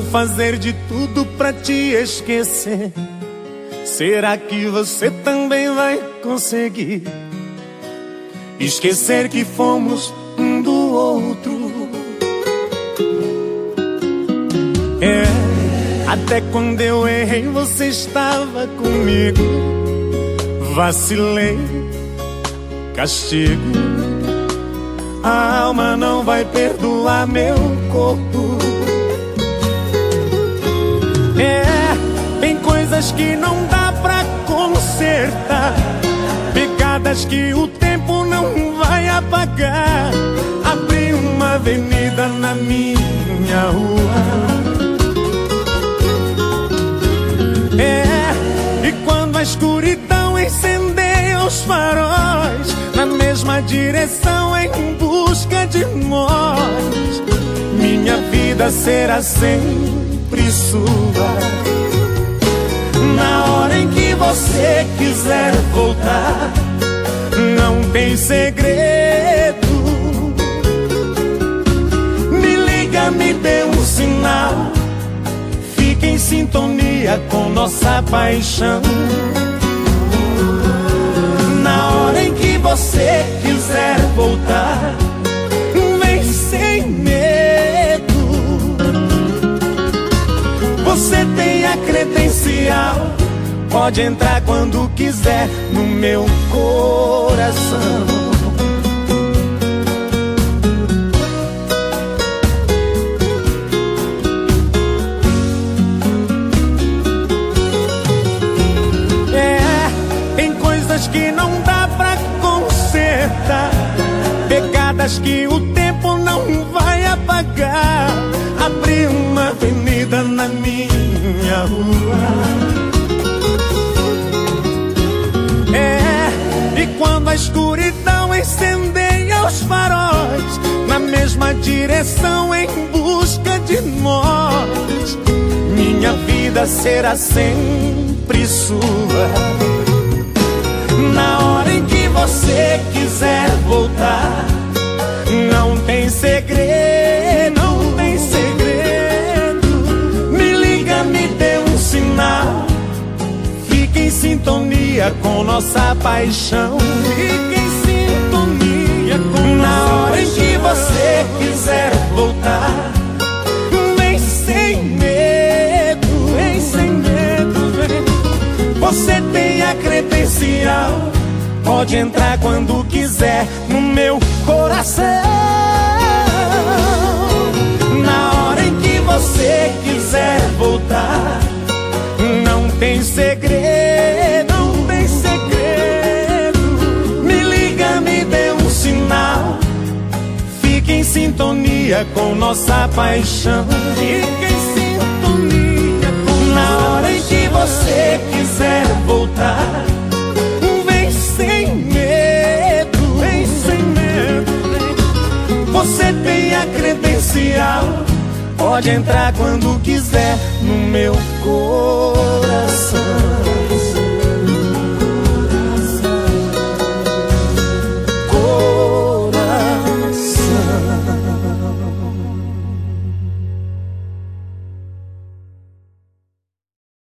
fazer de tudo pra te esquecer. Será que você também vai conseguir esquecer que fomos um do outro? Até quando eu errei você estava comigo. Vacilei, castigo. A alma não vai perdoar meu corpo. Tem coisas que não dá pra consertar, pegadas que o tempo não vai apagar. Abri uma avenida na minha rua. E quando a escuridão incendeia os faróis, na mesma direção em busca de nós, minha vida será sempre sua. Na hora em que você quiser voltar, não tem segredo. Me liga, me dê um sinal, fique em sintonia com nossa paixão. Na hora em que você quiser voltar, vem sem medo. Você tem a credencial, pode entrar quando quiser no meu coração. Que não dá pra consertar, pegadas que o tempo não vai apagar. Abri uma avenida na minha rua. E quando a escuridão incendeia os faróis, na mesma direção em busca de nós, minha vida será sempre sua. Na hora em que você quiser voltar, não tem segredo, não tem segredo. Me liga, me dê um sinal, fique em sintonia com nossa paixão. Fique em sintonia com na hora em que você quiser voltar, vem sem medo, vem sem medo, vem. Você tem a credencial, pode entrar quando quiser no meu coração. Na hora em que você quiser voltar, não tem segredo, não tem segredo. Me liga, me dê um sinal, fique em sintonia com nossa paixão. Fique em sintonia com na hora em que você quiser voltar, vem sem medo, vem sem medo. Você tem a credencial, pode entrar quando quiser no meu coração.